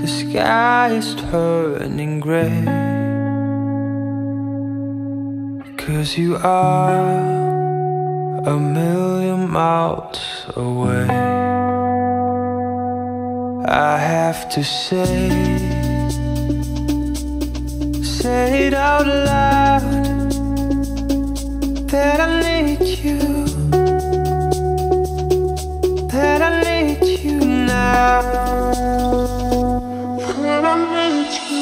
the sky is turning gray, 'cause you are a million miles away. I have to say it out loud that I need you, that I need you now, that I need you.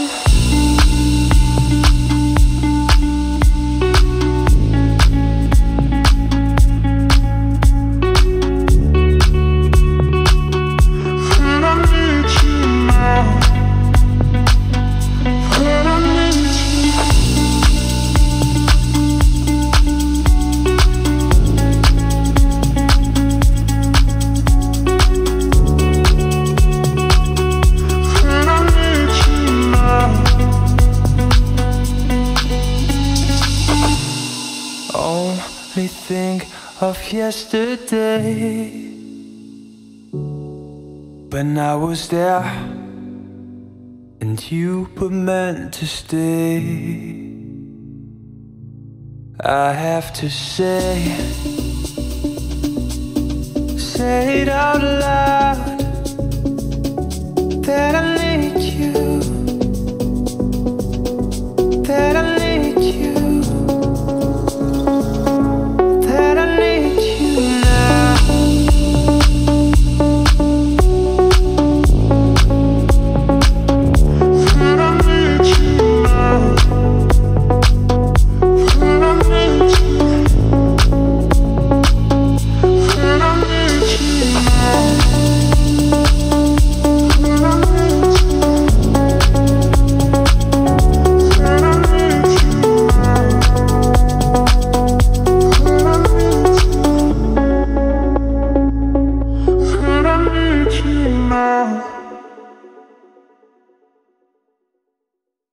Only think of yesterday, when I was there and you were meant to stay. I have to say it out loud